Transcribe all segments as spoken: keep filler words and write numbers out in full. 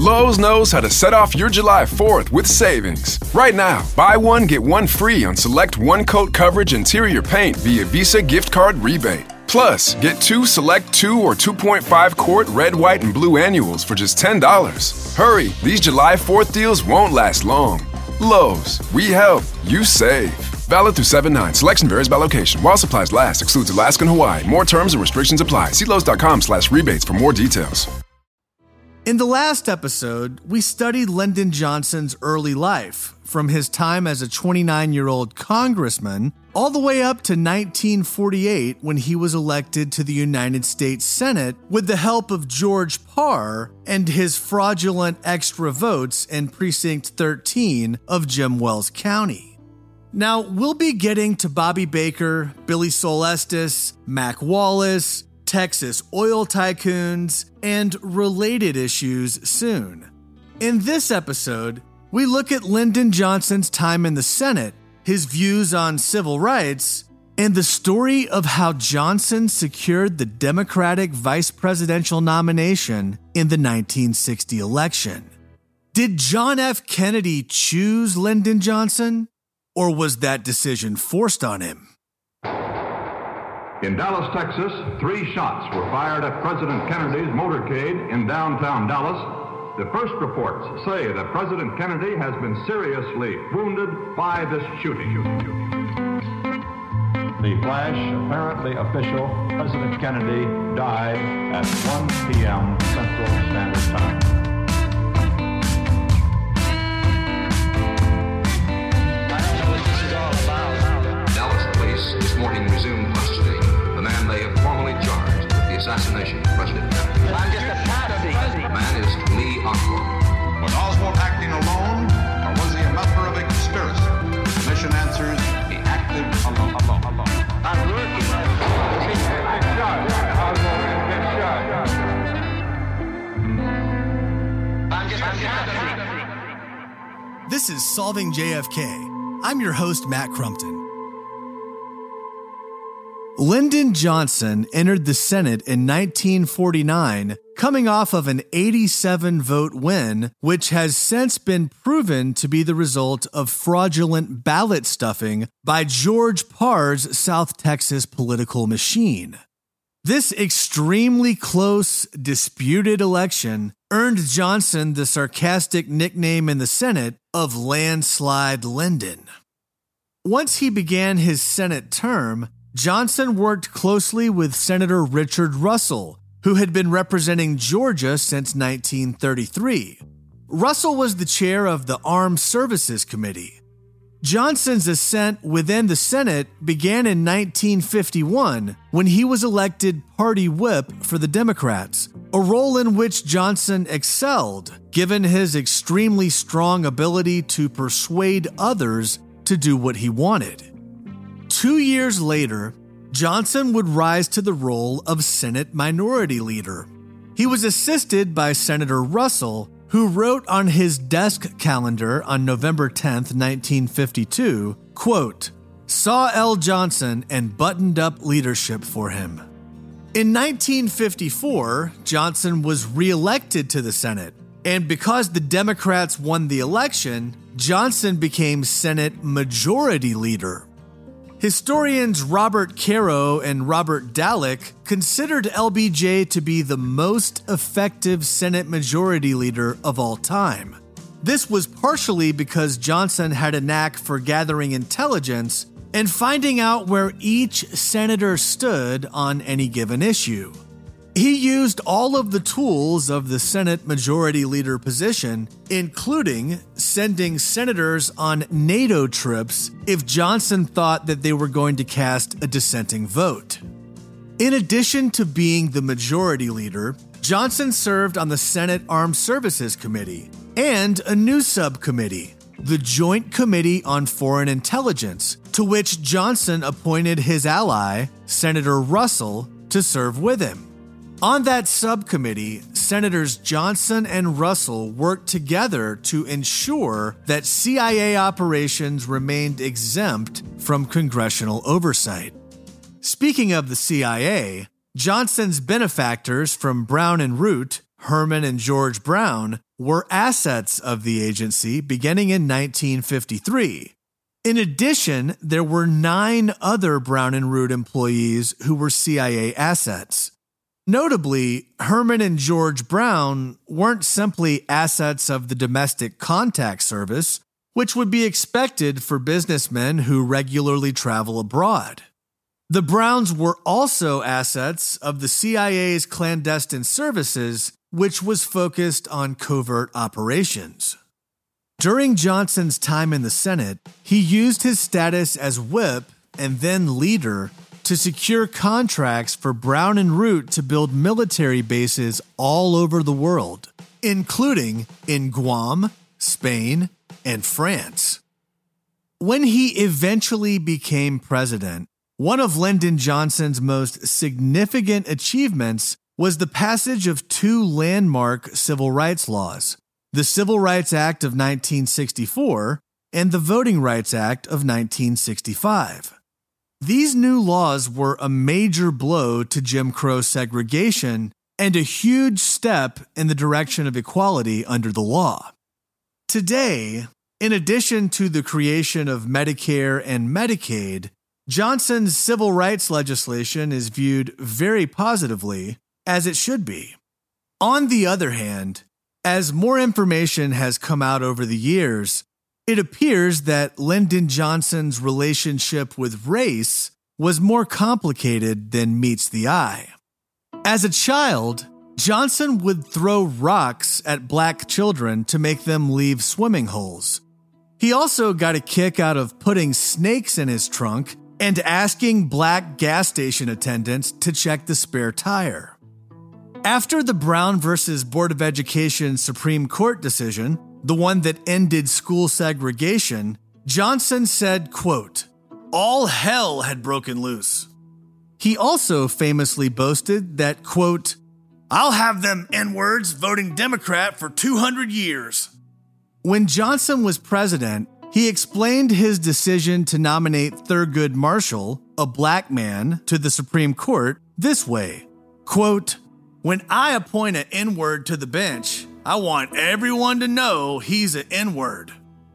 Lowe's knows how to set off your July fourth with savings. Right now, buy one, get one free on select one-coat coverage interior paint via Visa gift card rebate. Plus, get two select two or two point five quart red, white, and blue annuals for just ten dollars. Hurry, these July fourth deals won't last long. Lowe's, we help, you save. Valid through seven nine. Selection varies by location. While supplies last, excludes Alaska and Hawaii. More terms and restrictions apply. See Lowe's.com slash rebates for more details. In the last episode, we studied Lyndon Johnson's early life, from his time as a twenty-nine-year-old congressman all the way up to nineteen forty-eight when he was elected to the United States Senate with the help of George Parr and his fraudulent extra votes in Precinct thirteen of Jim Wells County. Now, we'll be getting to Bobby Baker, Billy Sol Estes, Mac Wallace, Texas oil tycoons, and related issues soon. In this episode, we look at Lyndon Johnson's time in the Senate, his views on civil rights, and the story of how Johnson secured the Democratic vice presidential nomination in the nineteen sixty election. Did John F. Kennedy choose Lyndon Johnson, or was that decision forced on him? In Dallas, Texas, three shots were fired at President Kennedy's motorcade in downtown Dallas. The first reports say that President Kennedy has been seriously wounded by this shooting. The flash, apparently official, President Kennedy died at one p.m. Central Standard Time. I don't know what this is all about. Dallas police this morning resumed custody. The man they have formally charged with the assassination of President Kennedy. I'm just a patsy. The man is Lee Oswald. Was Oswald acting alone, or was he a member of a conspiracy? The commission answers, he acted alone. alone, alone. I'm looking. I'm just a patsy. This is Solving J F K. I'm your host, Matt Crumpton. Lyndon Johnson entered the Senate in nineteen forty-nine, coming off of an eighty-seven vote win, which has since been proven to be the result of fraudulent ballot stuffing by George Parr's South Texas political machine. This extremely close, disputed election earned Johnson the sarcastic nickname in the Senate of Landslide Lyndon. Once he began his Senate term, Johnson worked closely with Senator Richard Russell, who had been representing Georgia since nineteen thirty-three. Russell was the chair of the Armed Services Committee. Johnson's ascent within the Senate began in nineteen fifty-one when he was elected party whip for the Democrats, a role in which Johnson excelled, given his extremely strong ability to persuade others to do what he wanted. Two years later, Johnson would rise to the role of Senate Minority Leader. He was assisted by Senator Russell, who wrote on his desk calendar on November tenth, nineteen fifty-two, quote, "Saw L. Johnson and buttoned up leadership for him." In nineteen fifty-four, Johnson was re-elected to the Senate, and because the Democrats won the election, Johnson became Senate Majority Leader. Historians Robert Caro and Robert Dallek considered L B J to be the most effective Senate Majority Leader of all time. This was partially because Johnson had a knack for gathering intelligence and finding out where each senator stood on any given issue. He used all of the tools of the Senate Majority Leader position, including sending senators on NATO trips if Johnson thought that they were going to cast a dissenting vote. In addition to being the Majority Leader, Johnson served on the Senate Armed Services Committee and a new subcommittee, the Joint Committee on Foreign Intelligence, to which Johnson appointed his ally, Senator Russell, to serve with him. On that subcommittee, Senators Johnson and Russell worked together to ensure that C I A operations remained exempt from congressional oversight. Speaking of the C I A, Johnson's benefactors from Brown and Root, Herman and George Brown, were assets of the agency beginning in nineteen fifty-three. In addition, there were nine other Brown and Root employees who were C I A assets. Notably, Herman and George Brown weren't simply assets of the Domestic Contact Service, which would be expected for businessmen who regularly travel abroad. The Browns were also assets of the C I A's clandestine services, which was focused on covert operations. During Johnson's time in the Senate, he used his status as whip and then leader to secure contracts for Brown and Root to build military bases all over the world, including in Guam, Spain, and France. When he eventually became president, one of Lyndon Johnson's most significant achievements was the passage of two landmark civil rights laws, the Civil Rights Act of nineteen sixty-four and the Voting Rights Act of nineteen sixty-five. These new laws were a major blow to Jim Crow segregation and a huge step in the direction of equality under the law. Today, in addition to the creation of Medicare and Medicaid, Johnson's civil rights legislation is viewed very positively, as it should be. On the other hand, as more information has come out over the years, it appears that Lyndon Johnson's relationship with race was more complicated than meets the eye. As a child, Johnson would throw rocks at black children to make them leave swimming holes. He also got a kick out of putting snakes in his trunk and asking black gas station attendants to check the spare tire. After the Brown versus Board of Education Supreme Court decision, the one that ended school segregation, Johnson said, quote, "All hell had broken loose." He also famously boasted that, quote, "I'll have them N-words voting Democrat for two hundred years. When Johnson was president, he explained his decision to nominate Thurgood Marshall, a black man, to the Supreme Court this way, quote, "When I appoint an N-word to the bench, I want everyone to know he's an N-word."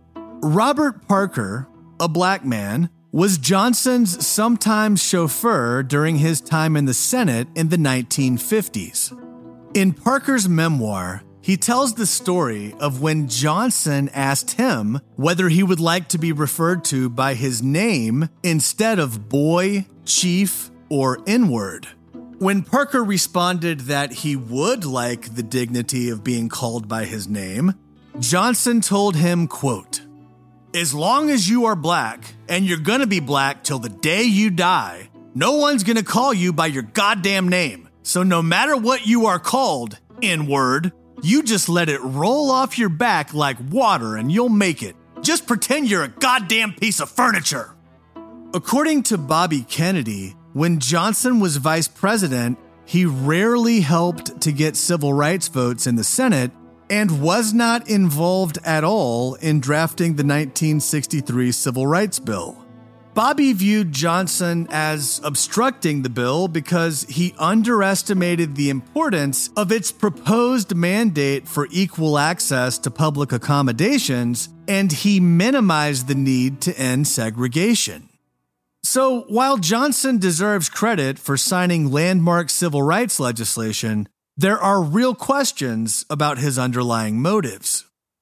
Robert Parker, a black man, was Johnson's sometime chauffeur during his time in the Senate in the nineteen fifties. In Parker's memoir, he tells the story of when Johnson asked him whether he would like to be referred to by his name instead of boy, chief, or N-word. When Parker responded that he would like the dignity of being called by his name, Johnson told him, quote, "As long as you are black, and you're gonna be black till the day you die, no one's gonna call you by your goddamn name. So no matter what you are called, N-word, you just let it roll off your back like water and you'll make it. Just pretend you're a goddamn piece of furniture." According to Bobby Kennedy, when Johnson was vice president, he rarely helped to get civil rights votes in the Senate and was not involved at all in drafting the nineteen sixty-three Civil Rights Bill. Bobby viewed Johnson as obstructing the bill because he underestimated the importance of its proposed mandate for equal access to public accommodations, and he minimized the need to end segregation. So, while Johnson deserves credit for signing landmark civil rights legislation, there are real questions about his underlying motives.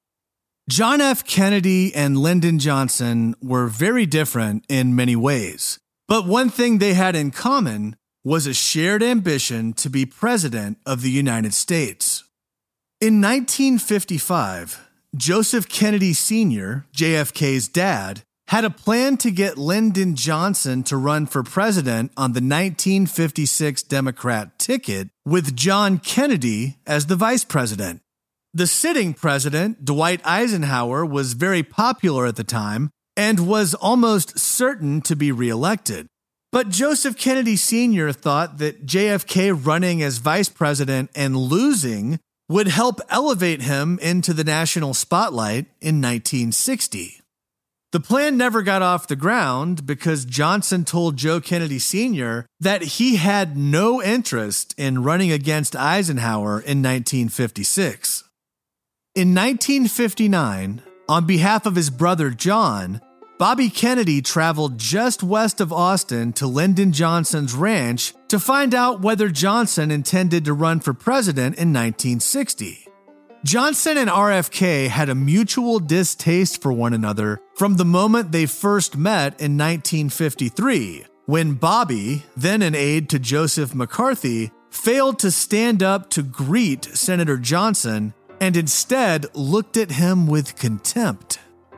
John F. Kennedy and Lyndon Johnson were very different in many ways, but one thing they had in common was a shared ambition to be president of the United States. In nineteen fifty-five, Joseph Kennedy Senior, J F K's dad, had a plan to get Lyndon Johnson to run for president on the nineteen fifty-six Democrat ticket with John Kennedy as the vice president. The sitting president, Dwight Eisenhower, was very popular at the time and was almost certain to be reelected. But Joseph Kennedy Senior thought that J F K running as vice president and losing would help elevate him into the national spotlight in nineteen sixty. The plan never got off the ground because Johnson told Joe Kennedy Senior that he had no interest in running against Eisenhower in nineteen fifty-six. In nineteen fifty-nine, on behalf of his brother John, Bobby Kennedy traveled just west of Austin to Lyndon Johnson's ranch to find out whether Johnson intended to run for president in nineteen sixty. Johnson and R F K had a mutual distaste for one another from the moment they first met in nineteen fifty-three, when Bobby, then an aide to Joseph McCarthy, failed to stand up to greet Senator Johnson and instead looked at him with contempt.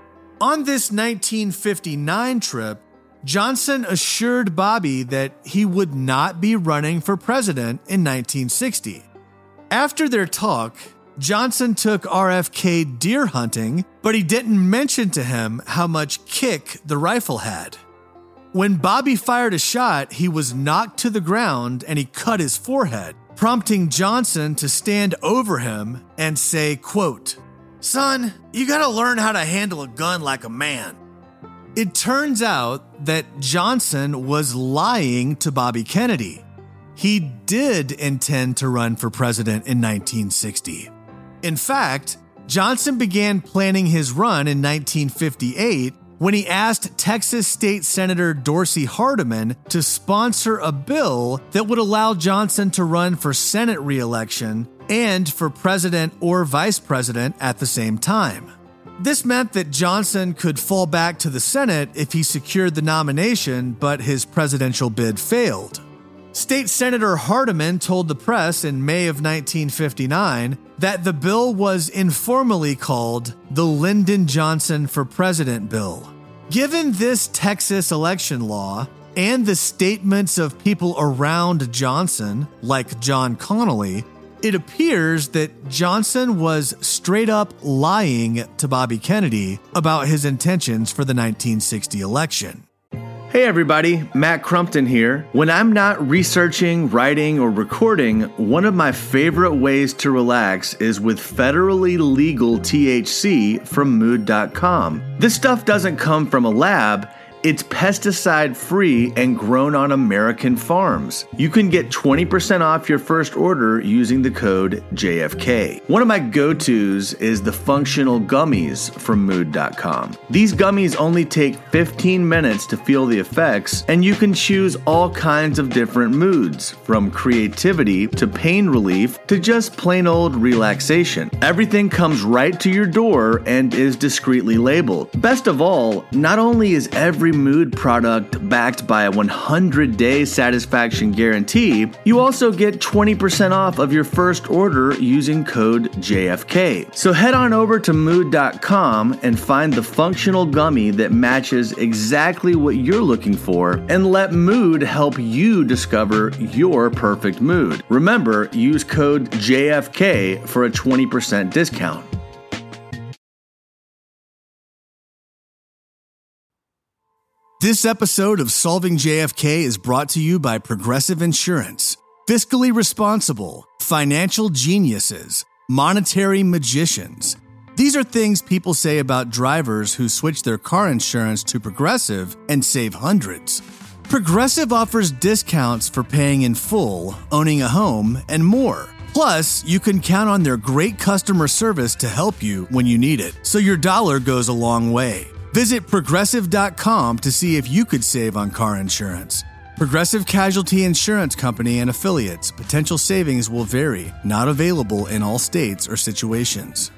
On this nineteen fifty-nine trip, Johnson assured Bobby that he would not be running for president in nineteen sixty. After their talk, Johnson took R F K deer hunting, but he didn't mention to him how much kick the rifle had. When Bobby fired a shot, he was knocked to the ground and he cut his forehead, prompting Johnson to stand over him and say, quote, "Son, you gotta learn how to handle a gun like a man." It turns out that Johnson was lying to Bobby Kennedy. He did intend to run for president in nineteen sixty. In fact, Johnson began planning his run in nineteen fifty-eight when he asked Texas State Senator Dorsey Hardiman to sponsor a bill that would allow Johnson to run for Senate re-election and for president or vice president at the same time. This meant that Johnson could fall back to the Senate if he secured the nomination, but his presidential bid failed. State Senator Hardiman told the press in May of nineteen fifty-nine that the bill was informally called the Lyndon Johnson for President Bill. Given this Texas election law and the statements of people around Johnson, like John Connally, it appears that Johnson was straight up lying to Bobby Kennedy about his intentions for the nineteen sixty election. Hey everybody, Matt Crumpton here. When I'm not researching, writing, or recording, one of my favorite ways to relax is with federally legal T H C from mood dot com. This stuff doesn't come from a lab. It's pesticide-free and grown on American farms. You can get twenty percent off your first order using the code J F K. One of my go-tos is the functional gummies from mood dot com. These gummies only take fifteen minutes to feel the effects, and you can choose all kinds of different moods, from creativity to pain relief to just plain old relaxation. Everything comes right to your door and is discreetly labeled. Best of all, not only is every mood product backed by a one hundred day satisfaction guarantee, you also get twenty percent off of your first order using code J F K. So head on over to mood dot com and find the functional gummy that matches exactly what you're looking for, and let Mood help you discover your perfect mood. Remember, use code J F K for a twenty percent discount. This episode of Solving J F K is brought to you by Progressive Insurance. Fiscally responsible, financial geniuses, monetary magicians. These are things people say about drivers who switch their car insurance to Progressive and save hundreds. Progressive offers discounts for paying in full, owning a home, and more. Plus, you can count on their great customer service to help you when you need it, so your dollar goes a long way. Visit progressive dot com to see if you could save on car insurance. Progressive Casualty Insurance Company and Affiliates. Potential savings will vary. Not available in all states or situations.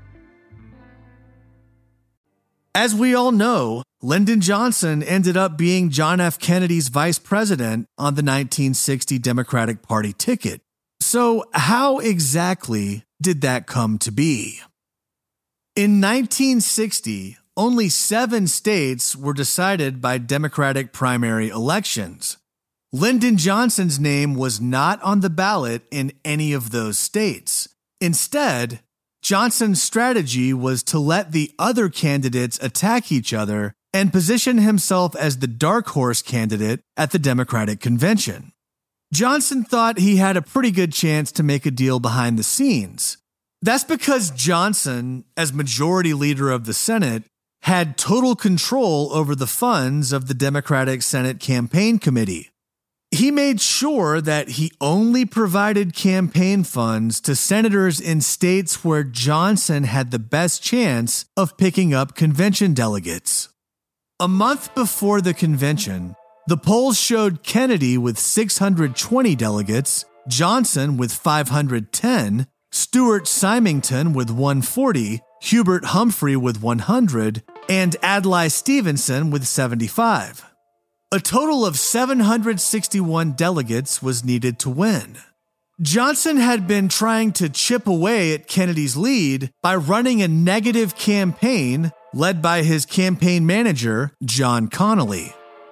As we all know, Lyndon Johnson ended up being John F. Kennedy's vice president on the nineteen sixty Democratic Party ticket. So how exactly did that come to be? In nineteen sixty, only seven states were decided by Democratic primary elections. Lyndon Johnson's name was not on the ballot in any of those states. Instead, Johnson's strategy was to let the other candidates attack each other and position himself as the dark horse candidate at the Democratic convention. Johnson thought he had a pretty good chance to make a deal behind the scenes. That's because Johnson, as majority leader of the Senate, had total control over the funds of the Democratic Senate Campaign Committee. He made sure that he only provided campaign funds to senators in states where Johnson had the best chance of picking up convention delegates. A month before the convention, the polls showed Kennedy with six hundred twenty delegates, Johnson with five hundred ten, Stuart Symington with one hundred forty, Hubert Humphrey with one hundred, and Adlai Stevenson with seventy-five. A total of seven hundred sixty-one delegates was needed to win. Johnson had been trying to chip away at Kennedy's lead by running a negative campaign led by his campaign manager, John Connally.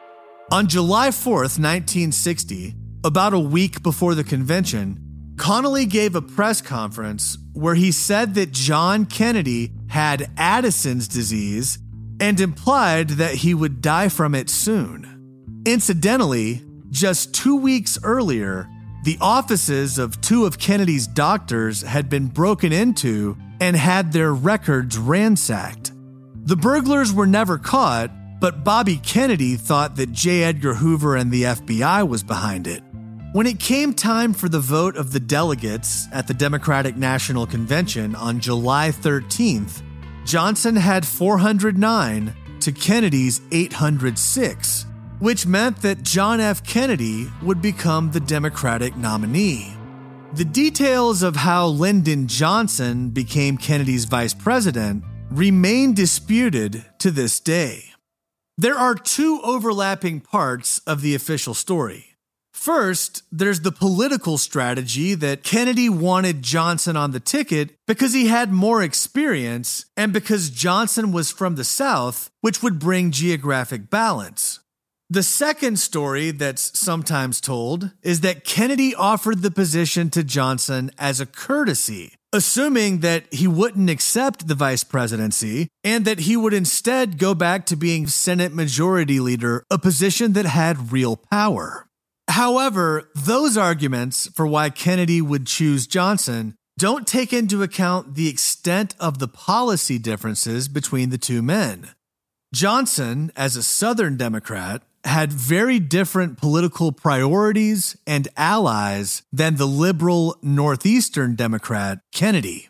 On July fourth, nineteen sixty, about a week before the convention, Connally gave a press conference where he said that John Kennedy had Addison's disease and implied that he would die from it soon. Incidentally, just two weeks earlier, the offices of two of Kennedy's doctors had been broken into and had their records ransacked. The burglars were never caught, but Bobby Kennedy thought that J. Edgar Hoover and the F B I was behind it. When it came time for the vote of the delegates at the Democratic National Convention on July thirteenth, Johnson had four hundred nine to Kennedy's eight hundred six, which meant that John F. Kennedy would become the Democratic nominee. The details of how Lyndon Johnson became Kennedy's vice president remain disputed to this day. There are two overlapping parts of the official story. First, there's the political strategy that Kennedy wanted Johnson on the ticket because he had more experience and because Johnson was from the South, which would bring geographic balance. The second story that's sometimes told is that Kennedy offered the position to Johnson as a courtesy, assuming that he wouldn't accept the vice presidency and that he would instead go back to being Senate Majority Leader, a position that had real power. However, those arguments for why Kennedy would choose Johnson don't take into account the extent of the policy differences between the two men. Johnson, as a Southern Democrat, had very different political priorities and allies than the liberal Northeastern Democrat Kennedy.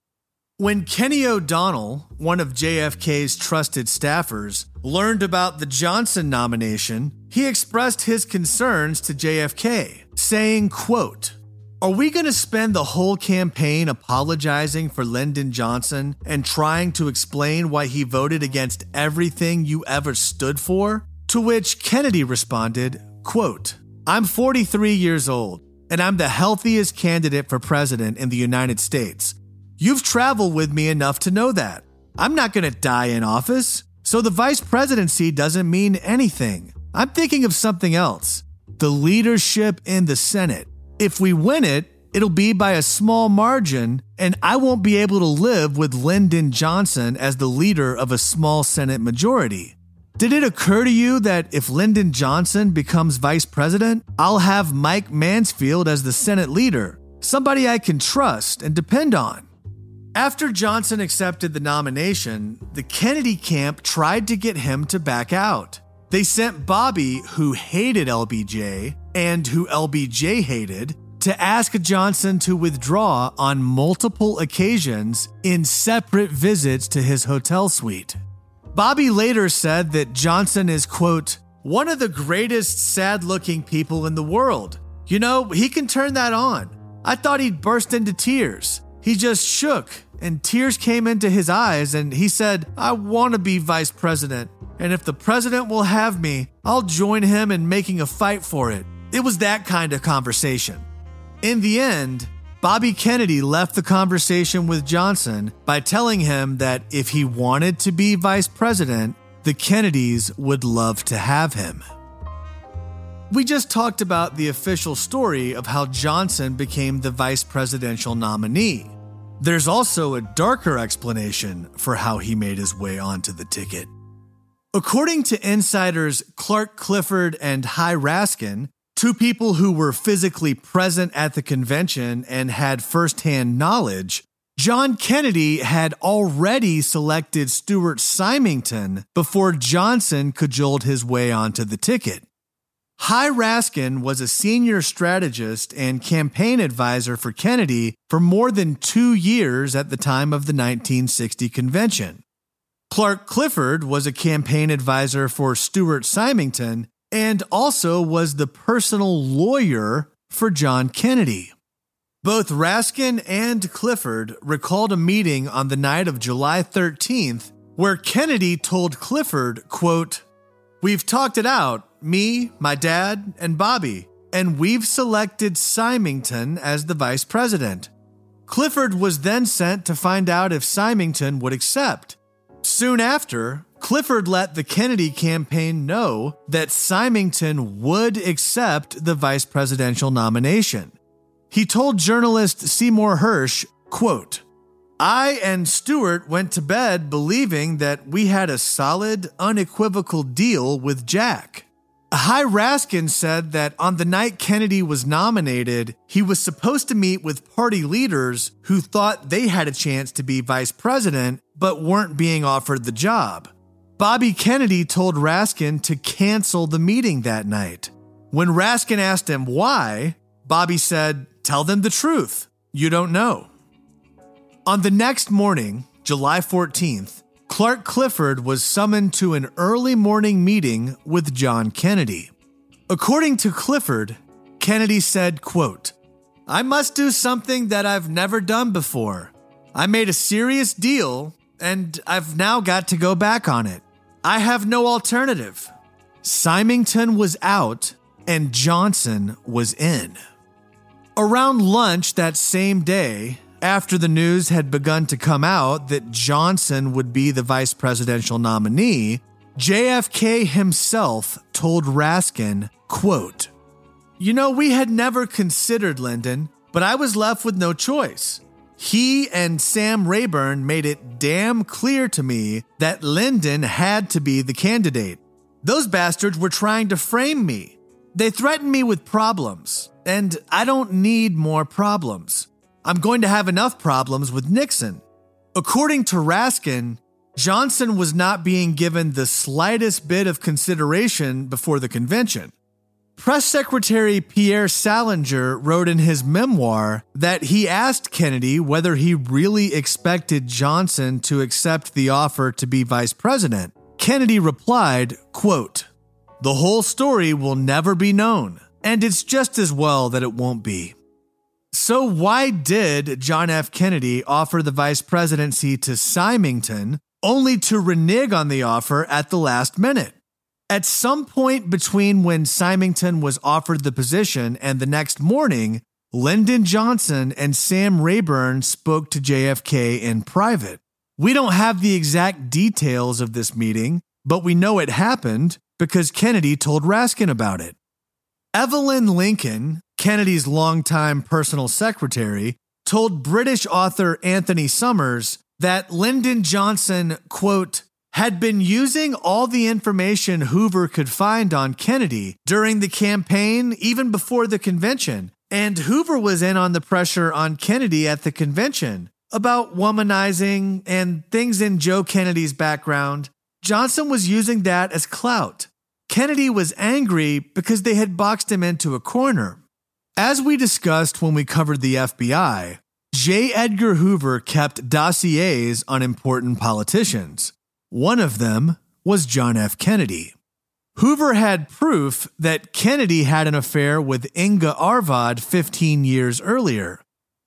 When Kenny O'Donnell, one of J F K's trusted staffers, learned about the Johnson nomination, he expressed his concerns to J F K, saying, quote, "Are we going to spend the whole campaign apologizing for Lyndon Johnson and trying to explain why he voted against everything you ever stood for?" To which Kennedy responded, quote, "I'm forty-three years old, and I'm the healthiest candidate for president in the United States. You've traveled with me enough to know that. I'm not going to die in office, so the vice presidency doesn't mean anything. I'm thinking of something else, the leadership in the Senate. If we win it, it'll be by a small margin, and I won't be able to live with Lyndon Johnson as the leader of a small Senate majority. Did it occur to you that if Lyndon Johnson becomes vice president, I'll have Mike Mansfield as the Senate leader, somebody I can trust and depend on?" After Johnson accepted the nomination, the Kennedy camp tried to get him to back out. They sent Bobby, who hated L B J, and who L B J hated, to ask Johnson to withdraw on multiple occasions in separate visits to his hotel suite. Bobby later said that Johnson is, quote, "one of the greatest sad-looking people in the world. You know, he can turn that on. I thought he'd burst into tears. He just shook, and tears came into his eyes, and he said, 'I want to be vice president, and if the president will have me, I'll join him in making a fight for it.' It was that kind of conversation." In the end, Bobby Kennedy left the conversation with Johnson by telling him that if he wanted to be vice president, the Kennedys would love to have him. We just talked about the official story of how Johnson became the vice presidential nominee. There's also a darker explanation for how he made his way onto the ticket. According to insiders Clark Clifford and Hy Raskin, two people who were physically present at the convention and had firsthand knowledge, John Kennedy had already selected Stuart Symington before Johnson cajoled his way onto the ticket. Hy Raskin was a senior strategist and campaign advisor for Kennedy for more than two years at the time of the nineteen sixty convention. Clark Clifford was a campaign advisor for Stuart Symington and also was the personal lawyer for John Kennedy. Both Raskin and Clifford recalled a meeting on the night of July thirteenth where Kennedy told Clifford, quote, "We've talked it out, me, my dad, and Bobby, and we've selected Symington as the vice president." Clifford was then sent to find out if Symington would accept. Soon after, Clifford let the Kennedy campaign know that Symington would accept the vice presidential nomination. He told journalist Seymour Hersh, quote, "I and Stuart went to bed believing that we had a solid, unequivocal deal with Jack." Hy Raskin said that on the night Kennedy was nominated, he was supposed to meet with party leaders who thought they had a chance to be vice president but weren't being offered the job. Bobby Kennedy told Raskin to cancel the meeting that night. When Raskin asked him why, Bobby said, "Tell them the truth. You don't know." On the next morning, July fourteenth, Clark Clifford was summoned to an early morning meeting with John Kennedy. According to Clifford, Kennedy said, quote, "I must do something that I've never done before. I made a serious deal, and I've now got to go back on it. I have no alternative." Symington was out, and Johnson was in. Around lunch that same day, after the news had begun to come out that Johnson would be the vice presidential nominee, J F K himself told Raskin, quote, "You know, we had never considered Lyndon, but I was left with no choice. He and Sam Rayburn made it damn clear to me that Lyndon had to be the candidate. Those bastards were trying to frame me. They threatened me with problems, and I don't need more problems. I'm going to have enough problems with Nixon." According to Raskin, Johnson was not being given the slightest bit of consideration before the convention. Press Secretary Pierre Salinger wrote in his memoir that he asked Kennedy whether he really expected Johnson to accept the offer to be vice president. Kennedy replied, quote, "The whole story will never be known, and it's just as well that it won't be." So why did John F. Kennedy offer the vice presidency to Symington only to renege on the offer at the last minute? At some point between when Symington was offered the position and the next morning, Lyndon Johnson and Sam Rayburn spoke to J F K in private. We don't have the exact details of this meeting, but we know it happened because Kennedy told Raskin about it. Evelyn Lincoln, Kennedy's longtime personal secretary, told British author Anthony Summers that Lyndon Johnson, quote, "had been using all the information Hoover could find on Kennedy during the campaign, even before the convention, and Hoover was in on the pressure on Kennedy at the convention about womanizing and things in Joe Kennedy's background. Johnson was using that as clout. Kennedy was angry because they had boxed him into a corner." As we discussed when we covered the F B I, J. Edgar Hoover kept dossiers on important politicians. One of them was John F. Kennedy. Hoover had proof that Kennedy had an affair with Inga Arvad fifteen years earlier.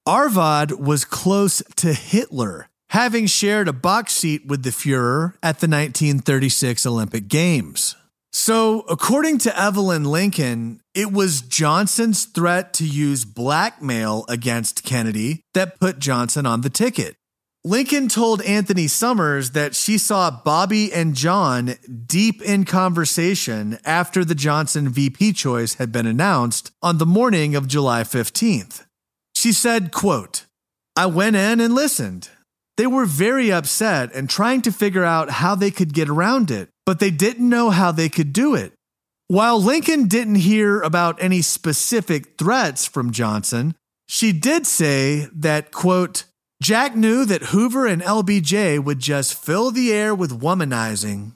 Arvad was close to Hitler, having shared a box seat with the Fuhrer at the nineteen thirty-six Olympic Games. So, according to Evelyn Lincoln, it was Johnson's threat to use blackmail against Kennedy that put Johnson on the ticket. Lincoln told Anthony Summers that she saw Bobby and John deep in conversation after the Johnson V P choice had been announced on the morning of July fifteenth. She said, quote, "I went in and listened. They were very upset and trying to figure out how they could get around it, but they didn't know how they could do it." While Lincoln didn't hear about any specific threats from Johnson, she did say that, quote, "Jack knew that Hoover and L B J would just fill the air with womanizing."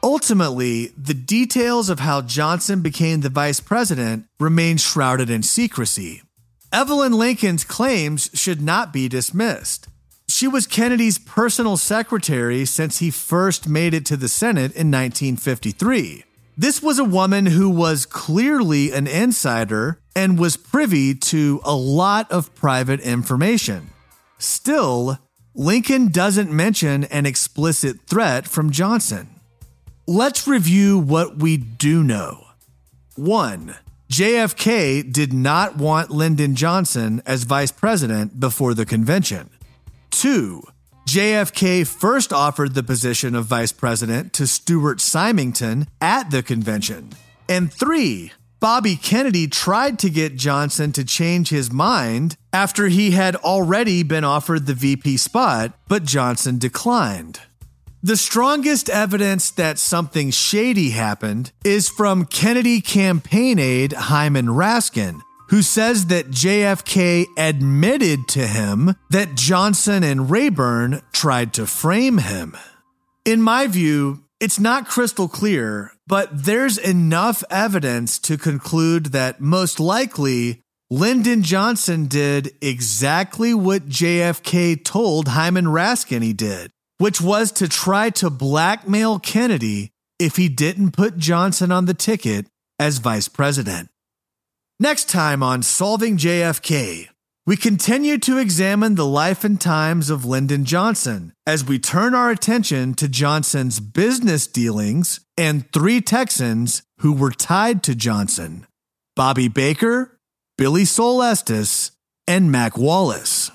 Ultimately, the details of how Johnson became the vice president remain shrouded in secrecy. Evelyn Lincoln's claims should not be dismissed. She was Kennedy's personal secretary since he first made it to the Senate in nineteen fifty-three. This was a woman who was clearly an insider and was privy to a lot of private information. Still, Lincoln doesn't mention an explicit threat from Johnson. Let's review what we do know. One, J F K did not want Lyndon Johnson as vice president before the convention. Two, J F K first offered the position of vice president to Stuart Symington at the convention. And three, Bobby Kennedy tried to get Johnson to change his mind after he had already been offered the V P spot, but Johnson declined. The strongest evidence that something shady happened is from Kennedy campaign aide Hyman Raskin, who says that J F K admitted to him that Johnson and Rayburn tried to frame him. In my view, it's not crystal clear, but there's enough evidence to conclude that most likely Lyndon Johnson did exactly what J F K told Hyman Raskin he did, which was to try to blackmail Kennedy if he didn't put Johnson on the ticket as vice president. Next time on Solving J F K, we continue to examine the life and times of Lyndon Johnson as we turn our attention to Johnson's business dealings and three Texans who were tied to Johnson: Bobby Baker, Billy Sol Estes, and Mac Wallace.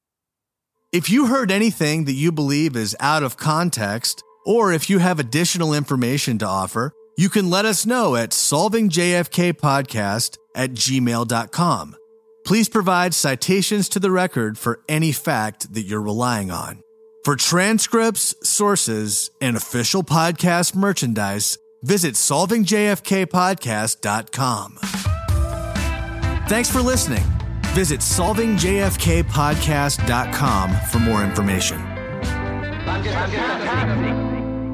If you heard anything that you believe is out of context, or if you have additional information to offer, you can let us know at solving j f k podcast at gmail dot com. Please provide citations to the record for any fact that you're relying on. For transcripts, sources, and official podcast merchandise, visit solving j f k podcast dot com. Thanks for listening. Visit solving j f k podcast dot com for more information. I'm just, I'm just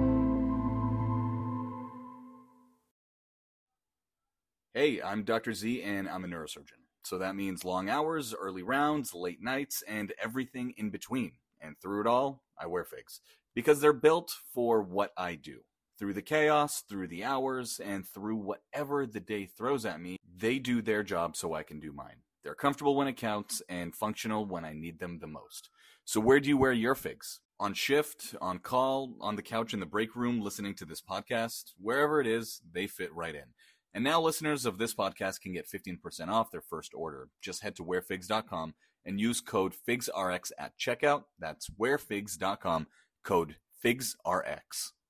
Hey, I'm Doctor Z, and I'm a neurosurgeon. So that means long hours, early rounds, late nights, and everything in between. And through it all, I wear figs. Because they're built for what I do. Through the chaos, through the hours, and through whatever the day throws at me, they do their job so I can do mine. They're comfortable when it counts, and functional when I need them the most. So where do you wear your figs? On shift, on call, on the couch in the break room, listening to this podcast? Wherever it is, they fit right in. And now listeners of this podcast can get fifteen percent off their first order. Just head to wear figs dot com and use code FIGSRX at checkout. That's wear figs dot com, code FIGSRX.